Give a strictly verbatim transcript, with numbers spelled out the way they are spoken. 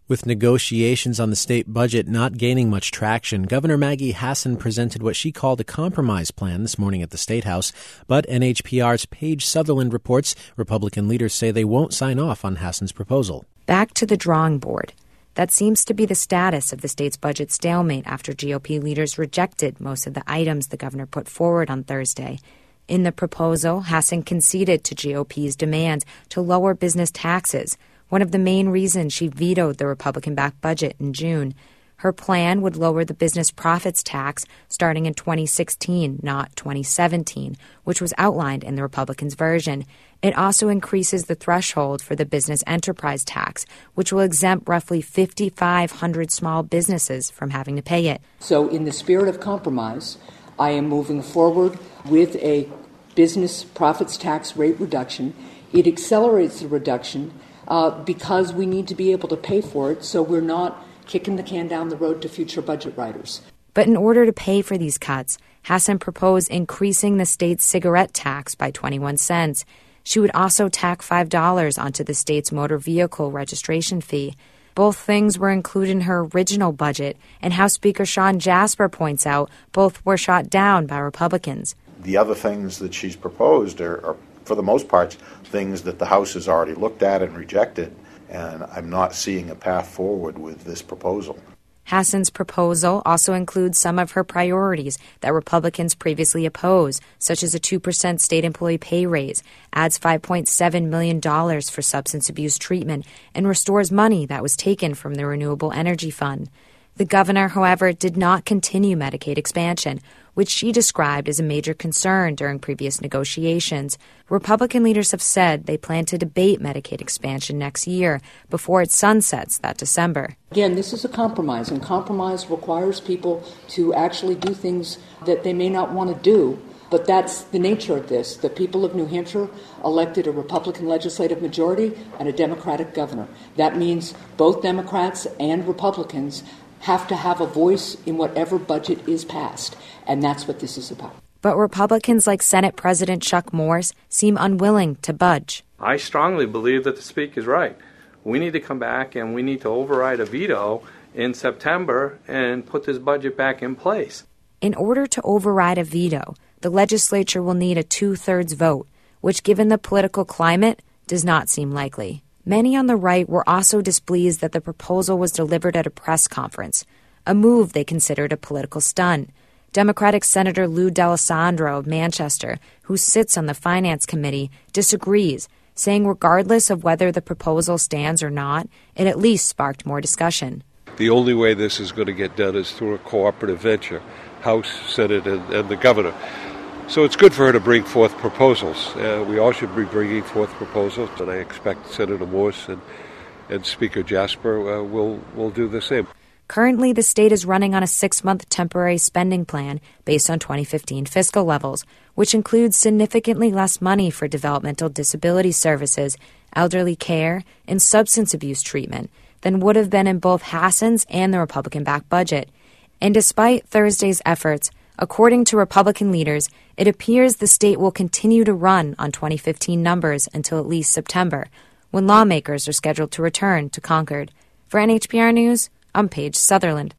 With negotiations on the state budget not gaining much traction, Governor Maggie Hassan presented what she called a compromise plan this morning at the State House. But N H P R's Paige Sutherland reports Republican leaders say they won't sign off on Hassan's proposal. Back to the drawing board. That seems to be the status of the state's budget stalemate after G O P leaders rejected most of the items the governor put forward on Thursday. In the proposal, Hassan conceded to G O P's demands to lower business taxes, one of the main reasons she vetoed the Republican-backed budget in June. Her plan would lower the business profits tax starting in twenty sixteen, not twenty seventeen, which was outlined in the Republicans' version. It also increases the threshold for the business enterprise tax, which will exempt roughly five thousand five hundred small businesses from having to pay it. So in the spirit of compromise, I am moving forward with a business profits tax rate reduction. It accelerates the reduction Uh, because we need to be able to pay for it, so we're not kicking the can down the road to future budget writers. But in order to pay for these cuts, Hassan proposed increasing the state's cigarette tax by twenty-one cents. She would also tack five dollars onto the state's motor vehicle registration fee. Both things were included in her original budget, and House Speaker Sean Jasper points out both were shot down by Republicans. The other things that she's proposed are, are for the most part, things that the House has already looked at and rejected, and I'm not seeing a path forward with this proposal. Hassan's proposal also includes some of her priorities that Republicans previously opposed, such as a two percent state employee pay raise, adds five point seven million dollars for substance abuse treatment, and restores money that was taken from the Renewable Energy Fund. The governor, however, did not continue Medicaid expansion, which she described as a major concern during previous negotiations. Republican leaders have said they plan to debate Medicaid expansion next year before it sunsets that December. Again, this is a compromise, and compromise requires people to actually do things that they may not want to do. But that's the nature of this. The people of New Hampshire elected a Republican legislative majority and a Democratic governor. That means both Democrats and Republicans have to have a voice in whatever budget is passed, and that's what this is about. But Republicans like Senate President Chuck Morse seem unwilling to budge. I strongly believe that the Speaker is right. We need to come back and we need to override a veto in September and put this budget back in place. In order to override a veto, the legislature will need a two-thirds vote, which, given the political climate, does not seem likely. Many on the right were also displeased that the proposal was delivered at a press conference, a move they considered a political stunt. Democratic Senator Lou D'Alessandro of Manchester, who sits on the Finance Committee, disagrees, saying regardless of whether the proposal stands or not, it at least sparked more discussion. The only way this is going to get done is through a cooperative venture, House, Senate, and, and the governor. So it's good for her to bring forth proposals. Uh, we all should be bringing forth proposals, and I expect Senator Morse and, and Speaker Jasper uh, will, will do the same. Currently, the state is running on a six-month temporary spending plan based on twenty fifteen fiscal levels, which includes significantly less money for developmental disability services, elderly care, and substance abuse treatment than would have been in both Hassan's and the Republican-backed budget. And despite Thursday's efforts, according to Republican leaders, it appears the state will continue to run on twenty fifteen numbers until at least September, when lawmakers are scheduled to return to Concord. For N H P R News, I'm Paige Sutherland.